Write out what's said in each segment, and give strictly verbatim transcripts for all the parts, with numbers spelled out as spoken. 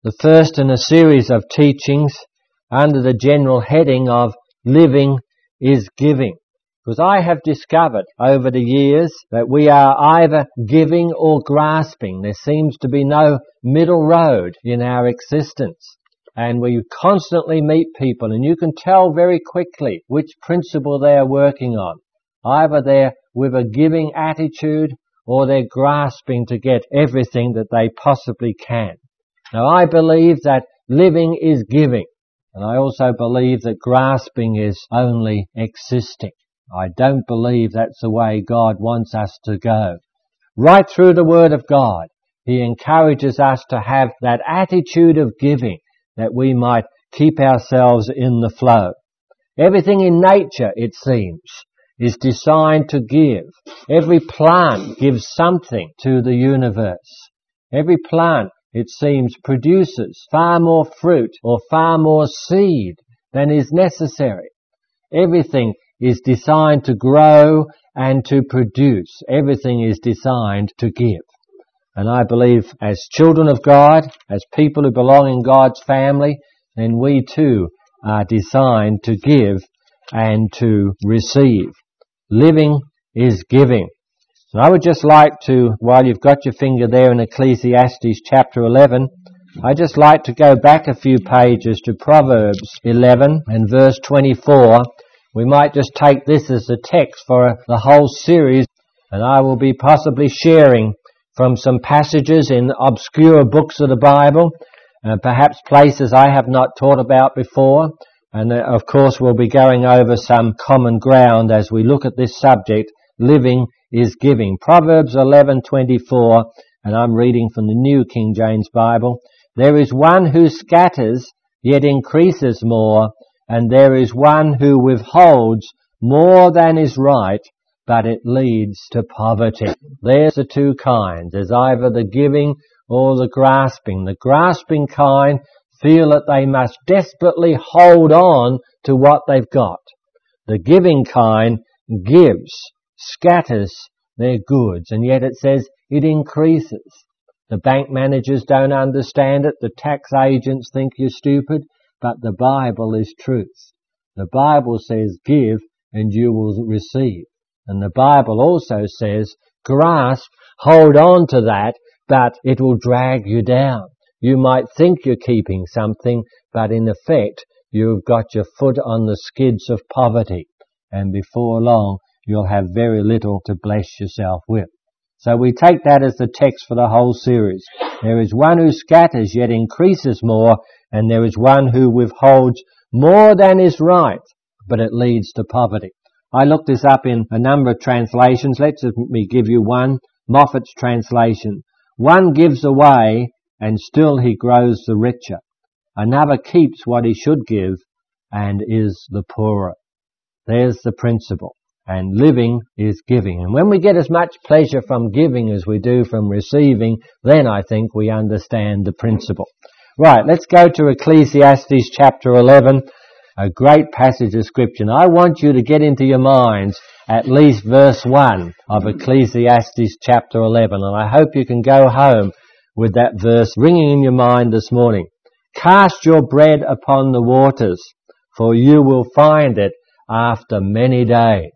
the first in a series of teachings under the general heading of Living is Giving. Because I have discovered over the years that we are either giving or grasping. There seems to be no middle road in our existence. And we constantly meet people, and you can tell very quickly which principle they are working on. Either they're with a giving attitude or they're grasping to get everything that they possibly can. Now, I believe that living is giving, and I also believe that grasping is only existing. I don't believe that's the way God wants us to go. Right through the Word of God, He encourages us to have that attitude of giving, that we might keep ourselves in the flow. Everything in nature, it seems, is designed to give. Every plant gives something to the universe. Every plant, it seems, produces far more fruit or far more seed than is necessary. Everything is designed to grow and to produce. Everything is designed to give. And I believe as children of God, as people who belong in God's family, then we too are designed to give and to receive. Living is giving. And I would just like to, while you've got your finger there in Ecclesiastes chapter eleven, I'd just like to go back a few pages to Proverbs eleven and verse twenty-four. We might just take this as the text for the whole series, and I will be possibly sharing from some passages in obscure books of the Bible, uh, perhaps places I have not taught about before, and uh, of course we'll be going over some common ground as we look at this subject, living is giving. Proverbs eleven twenty-four, and I'm reading from the New King James Bible. There is one who scatters, yet increases more, and there is one who withholds more than is right, but it leads to poverty. There's the two kinds. There's either the giving or the grasping. The grasping kind feel that they must desperately hold on to what they've got. The giving kind gives, scatters their goods, and yet it says it increases. The bank managers don't understand it. The tax agents think you're stupid, but the Bible is truth. The Bible says give and you will receive. And the Bible also says grasp, hold on to that, but it will drag you down. You might think you're keeping something, but in effect you've got your foot on the skids of poverty, and before long you'll have very little to bless yourself with. So we take that as the text for the whole series. There is one who scatters yet increases more, and there is one who withholds more than is right, but it leads to poverty. I looked this up in a number of translations. Let me give you one. Moffat's translation. One gives away, and still he grows the richer. Another keeps what he should give, and is the poorer. There's the principle. And living is giving. And when we get as much pleasure from giving as we do from receiving, then I think we understand the principle. Right, let's go to Ecclesiastes chapter eleven, a great passage of Scripture. And I want you to get into your minds at least verse one of Ecclesiastes chapter eleven. And I hope you can go home with that verse ringing in your mind this morning. Cast your bread upon the waters, for you will find it after many days.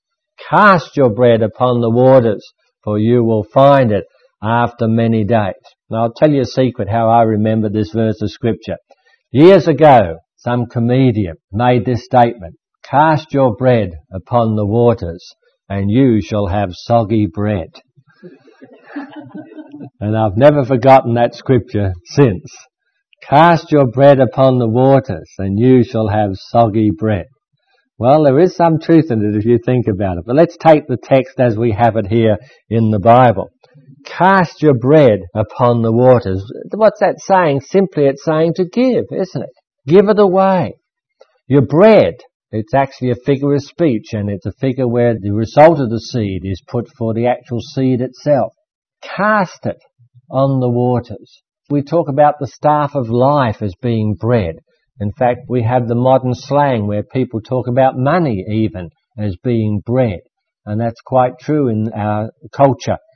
Cast your bread upon the waters, for you will find it after many days. Now I'll tell you a secret how I remember this verse of Scripture. Years ago, some comedian made this statement, cast your bread upon the waters, and you shall have soggy bread. And I've never forgotten that scripture since. Cast your bread upon the waters, and you shall have soggy bread. Well, there is some truth in it if you think about it. But let's take the text as we have it here in the Bible. Cast your bread upon the waters. What's that saying? Simply it's saying to give, isn't it? Give it away. Your bread, it's actually a figure of speech, and it's a figure where the result of the seed is put for the actual seed itself. Cast it on the waters. We talk about the staff of life as being bread. In fact, we have the modern slang where people talk about money even as being bread. And that's quite true in our culture.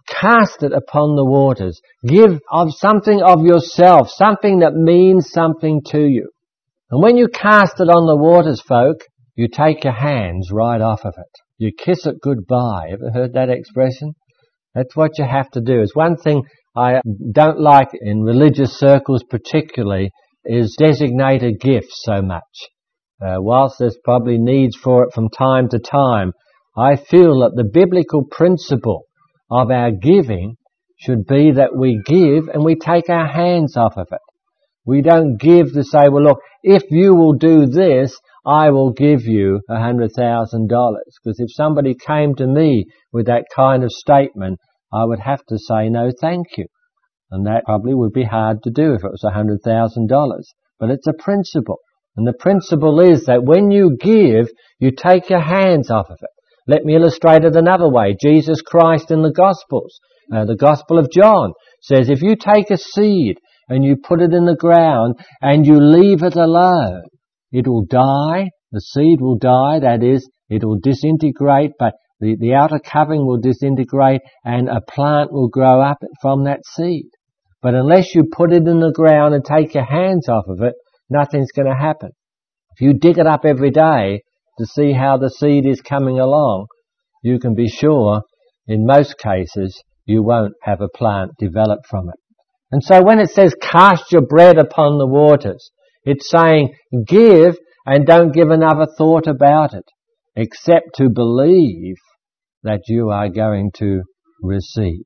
cast it upon the waters. Give of something of yourself, something that means something to you. And when you cast it on the waters, folk, you take your hands right off of it. You kiss it goodbye. Ever heard that expression? That's what you have to do. It's one thing I don't like in religious circles particularly is designated gifts so much. Uh, whilst there's probably needs for it from time to time, I feel that the biblical principle of our giving should be that we give and we take our hands off of it. We don't give to say, well, look, if you will do this, I will give you a hundred thousand dollars. Because if somebody came to me with that kind of statement, I would have to say no thank you. And that probably would be hard to do if it was a hundred thousand dollars. But it's a principle. And the principle is that when you give, you take your hands off of it. Let me illustrate it another way. Jesus Christ in the Gospels, uh, the Gospel of John, says if you take a seed and you put it in the ground and you leave it alone, it will die, the seed will die, that is, it will disintegrate, but the, the outer covering will disintegrate and a plant will grow up from that seed. But unless you put it in the ground and take your hands off of it, nothing's going to happen. If you dig it up every day to see how the seed is coming along, you can be sure, in most cases, you won't have a plant develop from it. And so when it says, cast your bread upon the waters, it's saying, give and don't give another thought about it, except to believe that you are going to receive.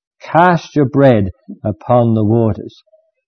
Cast your bread upon the waters.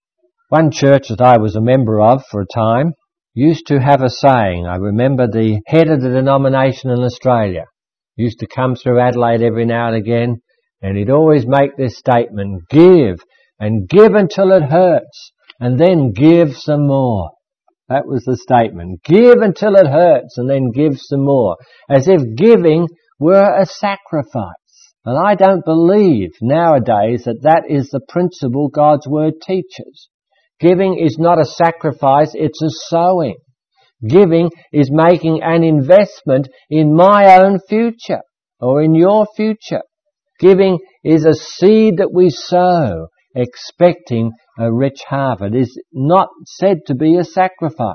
One church that I was a member of for a time used to have a saying. I remember the head of the denomination in Australia used to come through Adelaide every now and again, and he'd always make this statement, give, and give until it hurts, and then give some more. That was the statement. Give until it hurts, and then give some more. As if giving were a sacrifice. And I don't believe nowadays that that is the principle God's Word teaches. Giving is not a sacrifice, it's a sowing. Giving is making an investment in my own future, or in your future. Giving is a seed that we sow, expecting a rich harvest. It is not said to be a sacrifice.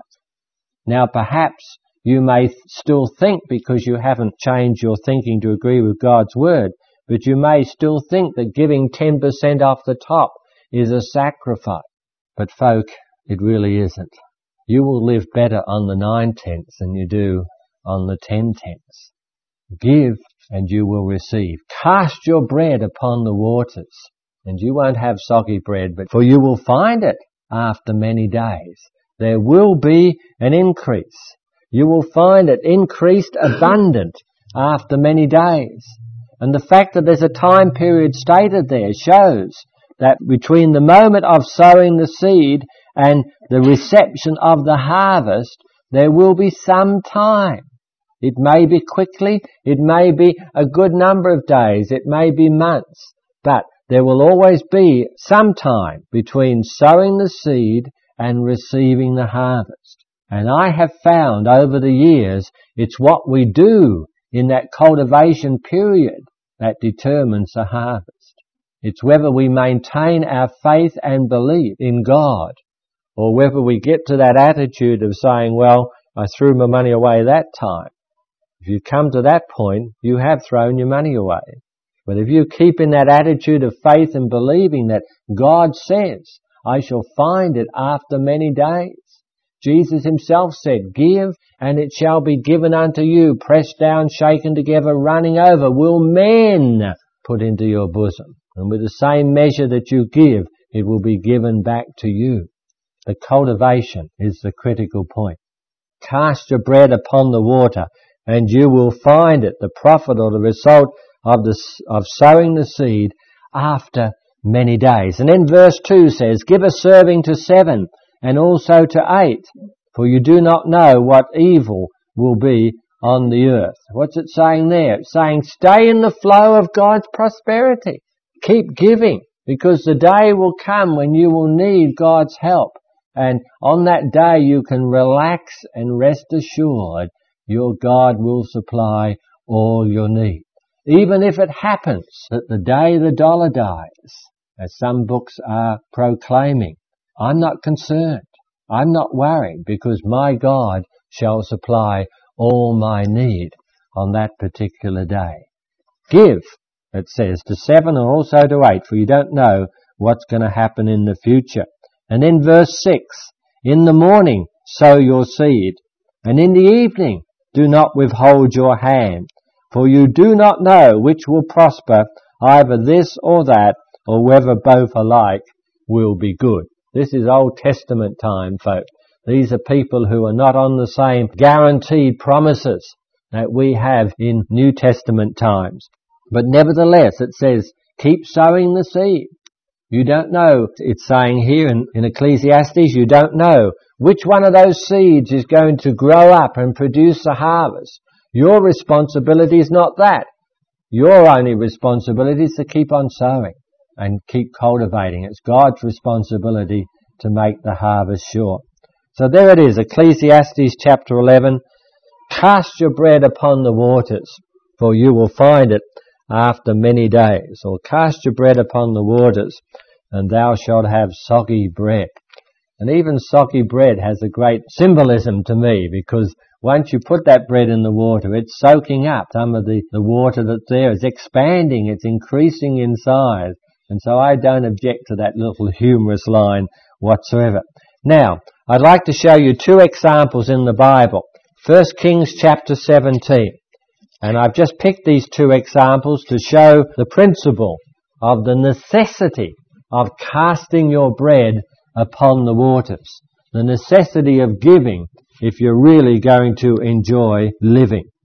Now perhaps you may still think, because you haven't changed your thinking to agree with God's Word, but you may still think that giving ten percent off the top is a sacrifice. But folk, it really isn't. You will live better on the nine tenths than you do on the ten tenths. Give and you will receive. Cast your bread upon the waters, and you won't have soggy bread, but for you will find it after many days. There will be an increase. You will find it increased abundant after many days. And the fact that there's a time period stated there shows that between the moment of sowing the seed and the reception of the harvest, there will be some time. It may be quickly, it may be a good number of days, it may be months, but there will always be some time between sowing the seed and receiving the harvest. And I have found over the years, it's what we do in that cultivation period that determines the harvest. It's whether we maintain our faith and belief in God, or whether we get to that attitude of saying, well, I threw my money away that time. If you come to that point, you have thrown your money away. But if you keep in that attitude of faith and believing that God says, I shall find it after many days. Jesus himself said, give and it shall be given unto you, pressed down, shaken together, running over, will men put into your bosom. And with the same measure that you give, it will be given back to you. The cultivation is the critical point. Cast your bread upon the water, and you will find it, the profit or the result of the of sowing the seed after many days. And then verse two says, give a serving to seven, and also to eight, for you do not know what evil will be on the earth. What's it saying there? It's saying stay in the flow of God's prosperity. Keep giving, because the day will come when you will need God's help. And on that day you can relax and rest assured your God will supply all your need. even if it happens that the day the dollar dies, as some books are proclaiming, I'm not concerned. I'm not worried, because my God shall supply all my need on that particular day. Give, it says, to seven and also to eight, for you don't know what's going to happen in the future. And in verse six, in the morning sow your seed, and in the evening do not withhold your hand, for you do not know which will prosper, either this or that, or whether both alike will be good. This is Old Testament time, folks. These are people who are not on the same guaranteed promises that we have in New Testament times. But nevertheless, it says, keep sowing the seed. You don't know, it's saying here in, in Ecclesiastes, you don't know which one of those seeds is going to grow up and produce a harvest. Your responsibility is not that. Your only responsibility is to keep on sowing and keep cultivating. It's God's responsibility to make the harvest sure. So there it is, Ecclesiastes chapter eleven. Cast your bread upon the waters, for you will find it after many days. Or cast your bread upon the waters, and thou shalt have soggy bread. And even soggy bread has a great symbolism to me, because once you put that bread in the water, it's soaking up some of the, the water that's there. It's expanding, it's increasing in size. And so I don't object to that little humorous line whatsoever. Now, I'd like to show you two examples in the Bible. First Kings chapter seventeen. And I've just picked these two examples to show the principle of the necessity of casting your bread upon the waters. The necessity of giving if you're really going to enjoy living.